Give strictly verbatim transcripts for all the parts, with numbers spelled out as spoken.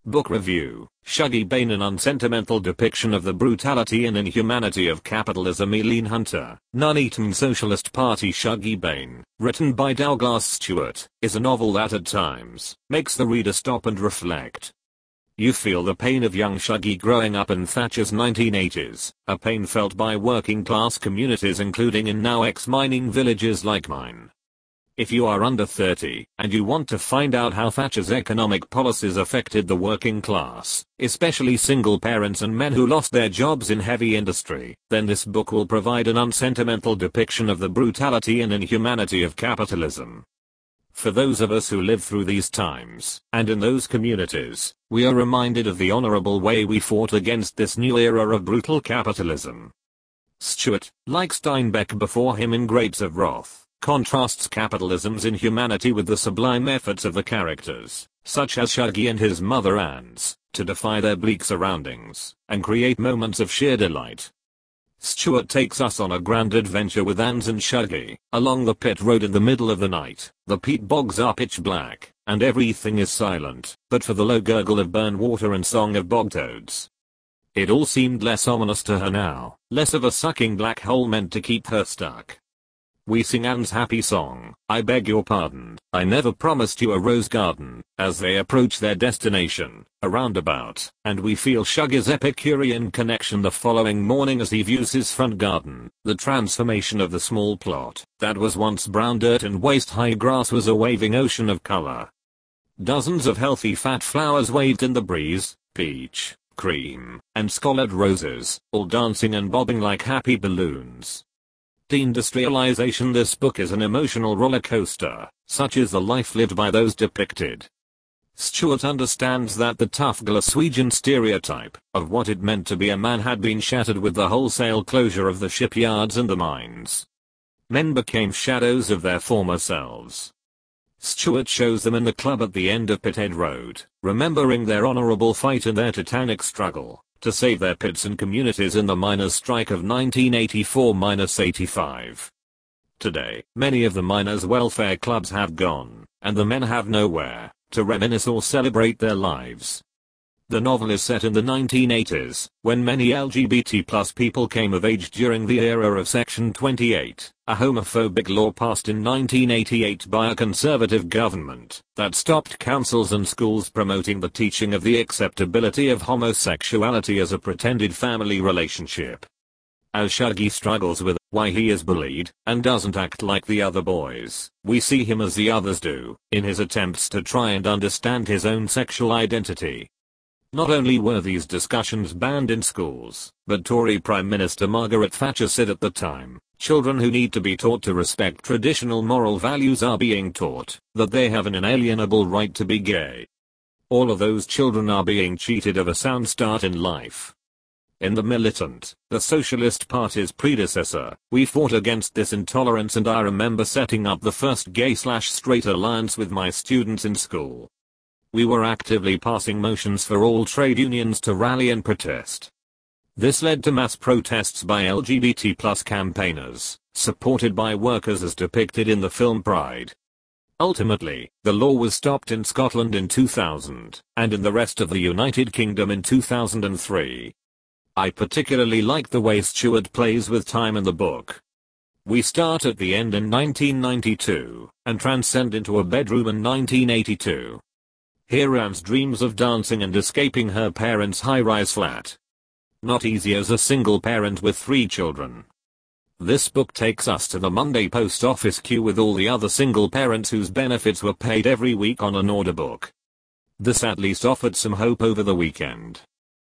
Book review. Shuggie Bain, an unsentimental depiction of the brutality and inhumanity of capitalism. Eileen Hunter. Nuneaton Socialist Party. Shuggie Bain, written by Douglas Stewart, is a novel that at times makes the reader stop and reflect. You feel the pain of young Shuggie growing up in Thatcher's nineteen eighties, a pain felt by working class communities including in now ex-mining villages like mine. If you are under thirty, and you want to find out how Thatcher's economic policies affected the working class, especially single parents and men who lost their jobs in heavy industry, then this book will provide an unsentimental depiction of the brutality and inhumanity of capitalism. For those of us who live through these times, and in those communities, we are reminded of the honorable way we fought against this new era of brutal capitalism. Stewart, like Steinbeck before him in Grapes of Wrath, contrasts capitalism's inhumanity with the sublime efforts of the characters, such as Shuggie and his mother Anne's, to defy their bleak surroundings, and create moments of sheer delight. Stewart takes us on a grand adventure with Anne's and Shuggie, along the pit road in the middle of the night. The peat bogs are pitch black, and everything is silent, but for the low gurgle of burn water and song of bog toads. It all seemed less ominous to her now, less of a sucking black hole meant to keep her stuck. We sing Anne's happy song, I beg your pardon, I never promised you a rose garden, as they approach their destination, a roundabout, and we feel Shuggie's Epicurean connection the following morning as he views his front garden. The transformation of the small plot, that was once brown dirt and waist-high grass, was a waving ocean of color. Dozens of healthy fat flowers waved in the breeze, peach, cream, and scarlet roses, all dancing and bobbing like happy balloons. Deindustrialization. This book is an emotional roller coaster, such is the life lived by those depicted. Stewart understands that the tough Glaswegian stereotype of what it meant to be a man had been shattered with the wholesale closure of the shipyards and the mines. Men became shadows of their former selves. Stewart shows them in the club at the end of Pithead Road, remembering their honorable fight and their titanic struggle to save their pits and communities in the miners' strike of nineteen eighty-four to eighty-five. Today, many of the miners' welfare clubs have gone, and the men have nowhere to reminisce or celebrate their lives. The novel is set in the nineteen eighties, when many L G B T plus people came of age during the era of Section twenty-eight, a homophobic law passed in nineteen eighty-eight by a conservative government that stopped councils and schools promoting the teaching of the acceptability of homosexuality as a pretended family relationship. As Shuggie struggles with why he is bullied and doesn't act like the other boys, we see him as the others do, in his attempts to try and understand his own sexual identity. Not only were these discussions banned in schools, but Tory Prime Minister Margaret Thatcher said at the time, children who need to be taught to respect traditional moral values are being taught that they have an inalienable right to be gay. All of those children are being cheated of a sound start in life. In the Militant, the Socialist Party's predecessor, we fought against this intolerance, and I remember setting up the first gay-slash-straight alliance with my students in school. We were actively passing motions for all trade unions to rally and protest. This led to mass protests by L G B T plus campaigners, supported by workers as depicted in the film Pride. Ultimately, the law was stopped in Scotland in two thousand, and in the rest of the United Kingdom in two thousand three. I particularly like the way Stewart plays with time in the book. We start at the end in nineteen ninety-two, and transcend into a bedroom in nineteen eighty-two. Here Anne's dreams of dancing and escaping her parents' high-rise flat. Not easy as a single parent with three children. This book takes us to the Monday post office queue with all the other single parents whose benefits were paid every week on an order book. This at least offered some hope over the weekend.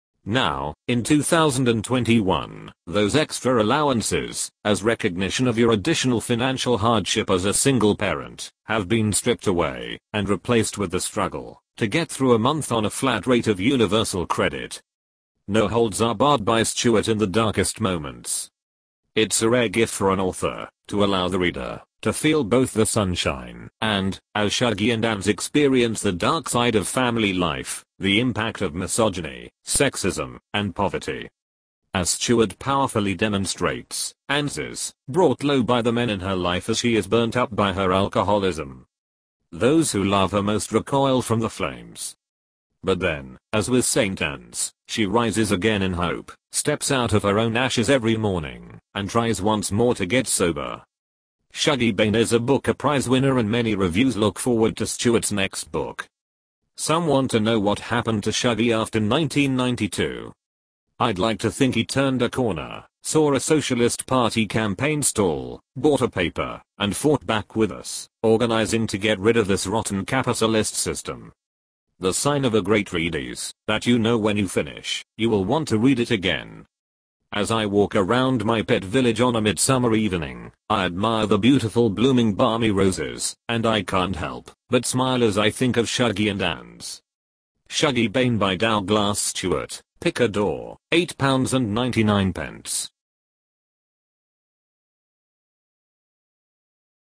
Now, in two thousand twenty-one, those extra allowances, as recognition of your additional financial hardship as a single parent, have been stripped away and replaced with the struggle to get through a month on a flat rate of universal credit. No holds are barred by Stewart in the darkest moments. It's a rare gift for an author to allow the reader to feel both the sunshine and, as Shuggie and Anne's experience the dark side of family life, the impact of misogyny, sexism, and poverty. As Stewart powerfully demonstrates, Anne's is brought low by the men in her life as she is burnt up by her alcoholism. Those who love her most recoil from the flames. But then, as with Saint Anne's, she rises again in hope, steps out of her own ashes every morning, and tries once more to get sober. Shuggie Bain is a Booker Prize winner and many reviews look forward to Stewart's next book. Some want to know what happened to Shuggie after nineteen ninety-two. I'd like to think he turned a corner, saw a Socialist Party campaign stall, bought a paper, and fought back with us, organizing to get rid of this rotten capitalist system. The sign of a great read is that you know when you finish, you will want to read it again. As I walk around my pet village on a midsummer evening, I admire the beautiful blooming balmy roses, and I can't help but smile as I think of Shuggie and Anne's. Shuggie Bain by Douglas Stewart, Picador, eight pounds ninety-nine.